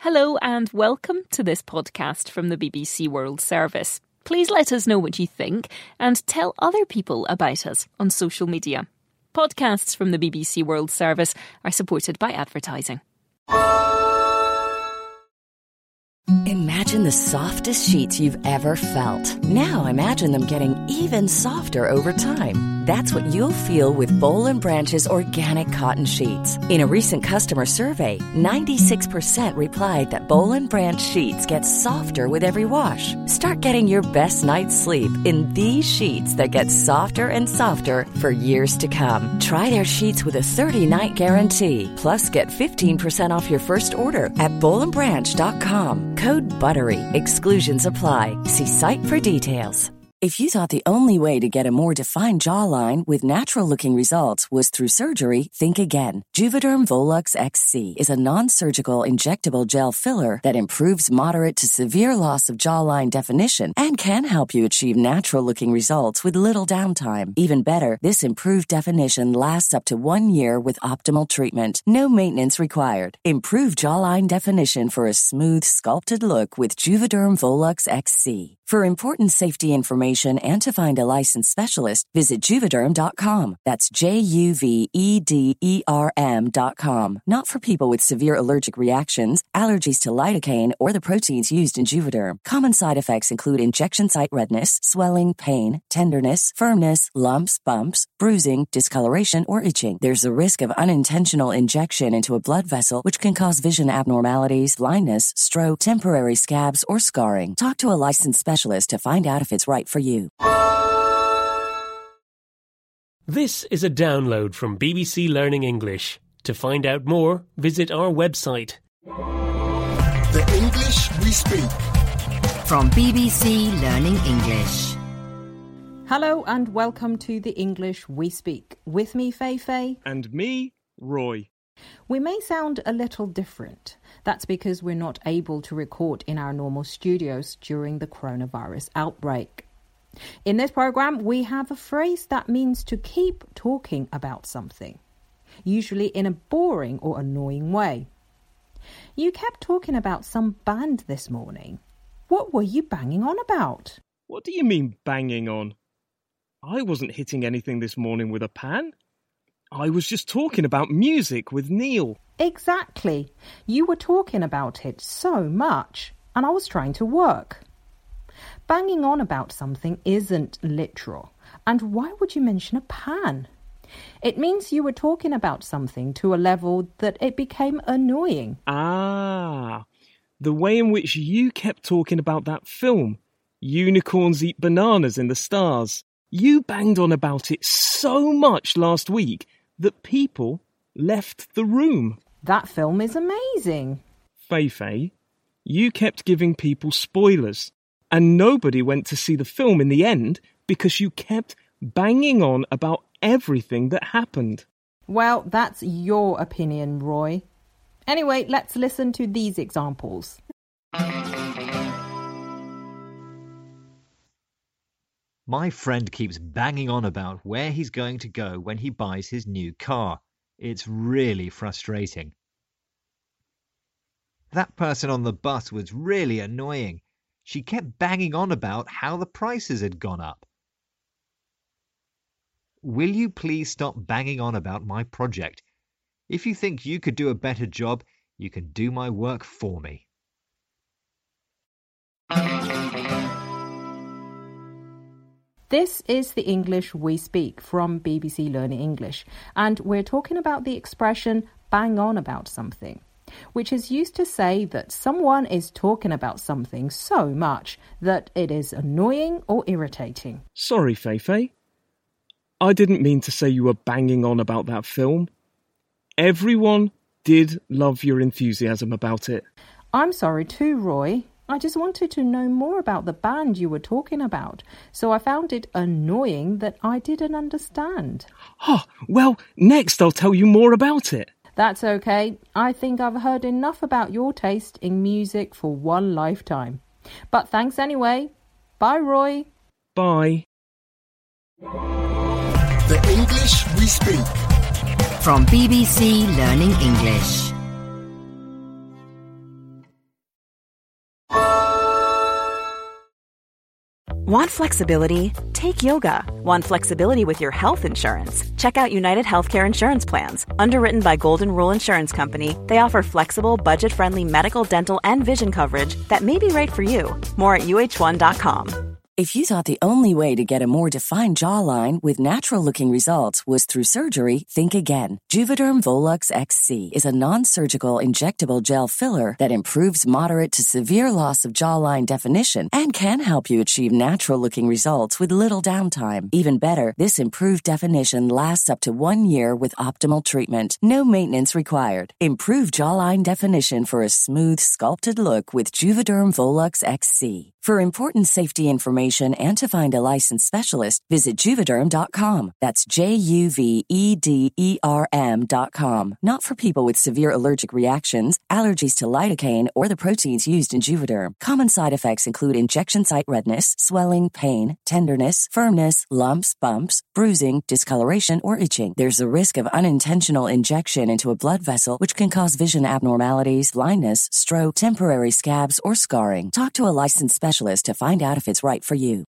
Hello and welcome to this podcast from the BBC World Service. Please let us know what you think and tell other people about us on social media. Podcasts from the BBC World Service are supported by advertising. Imagine the softest sheets you've ever felt. Now imagine them getting even softer over time. That's what you'll feel with Boll & Branch's organic cotton sheets. In a recent customer survey, 96% replied that Boll & Branch sheets get softer with every wash. Start getting your best night's sleep in these sheets that get softer and softer for years to come. Try their sheets with a 30-night guarantee. Plus, get 15% off your first order at bollandbranch.com. Code BUTTERY. Exclusions apply. See site for details. If you thought the only way to get a more defined jawline with natural-looking results was through surgery, think again. Juvederm Volux XC is a non-surgical injectable gel filler that improves moderate to severe loss of jawline definition and can help you achieve natural-looking results with little downtime. Even better, this improved definition lasts up to 1 year with optimal treatment. No maintenance required. Improve jawline definition for a smooth, sculpted look with Juvederm Volux XC. For important safety information and to find a licensed specialist, visit Juvederm.com. That's Juvederm.com. Not for people with severe allergic reactions, allergies to lidocaine, or the proteins used in Juvederm. Common side effects include injection site redness, swelling, pain, tenderness, firmness, lumps, bumps, bruising, discoloration, or itching. There's a risk of unintentional injection into a blood vessel, which can cause vision abnormalities, blindness, stroke, temporary scabs, or scarring. Talk to a licensed specialist to find out if it's right for you. This is a download from BBC Learning English. To find out more, visit our website. The English we speak. From BBC Learning English. Hello and welcome to The English We Speak. With me, Fei. And me, Roy. We may sound a little different. That's because we're not able to record in our normal studios during the coronavirus outbreak. In this programme, we have a phrase that means to keep talking about something, usually in a boring or annoying way. You kept talking about some band this morning. What were you banging on about? What do you mean banging on? I wasn't hitting anything this morning with a pan. I was just talking about music with Neil. Exactly. You were talking about it so much, and I was trying to work. Banging on about something isn't literal. And why would you mention a pan? It means you were talking about something to a level that it became annoying. Ah, the way in which you kept talking about that film, Unicorns Eat Bananas in the Stars. You banged on about it so much last week that people left the room. That film is amazing. Fei, you kept giving people spoilers, and nobody went to see the film in the end because you kept banging on about everything that happened. Well, that's your opinion, Roy. Anyway, let's listen to these examples. My friend keeps banging on about where he's going to go when he buys his new car. It's really frustrating. That person on the bus was really annoying. She kept banging on about how the prices had gone up. Will you please stop banging on about my project? If you think you could do a better job, you can do my work for me. This is The English We Speak from BBC Learning English, and we're talking about the expression bang on about something, which is used to say that someone is talking about something so much that it is annoying or irritating. Sorry, Fei. I didn't mean to say you were banging on about that film. Everyone did love your enthusiasm about it. I'm sorry too, Roy. I just wanted to know more about the band you were talking about, so I found it annoying that I didn't understand. Oh, well, next I'll tell you more about it. That's okay. I think I've heard enough about your taste in music for one lifetime. But thanks anyway. Bye, Roy. Bye. The English we speak. From BBC Learning English. Want flexibility? Take yoga. Want flexibility with your health insurance? Check out United Healthcare Insurance Plans. Underwritten by Golden Rule Insurance Company, they offer flexible, budget-friendly medical, dental, and vision coverage that may be right for you. More at uh1.com. If you thought the only way to get a more defined jawline with natural-looking results was through surgery, think again. Juvederm Volux XC is a non-surgical injectable gel filler that improves moderate to severe loss of jawline definition and can help you achieve natural-looking results with little downtime. Even better, this improved definition lasts up to 1 year with optimal treatment. No maintenance required. Improve jawline definition for a smooth, sculpted look with Juvederm Volux XC. For important safety information and to find a licensed specialist, visit Juvederm.com. That's JUVEDERM.com. Not for people with severe allergic reactions, allergies to lidocaine, or the proteins used in Juvederm. Common side effects include injection site redness, swelling, pain, tenderness, firmness, lumps, bumps, bruising, discoloration, or itching. There's a risk of unintentional injection into a blood vessel, which can cause vision abnormalities, blindness, stroke, temporary scabs, or scarring. Talk to a licensed specialist to find out if it's right for you.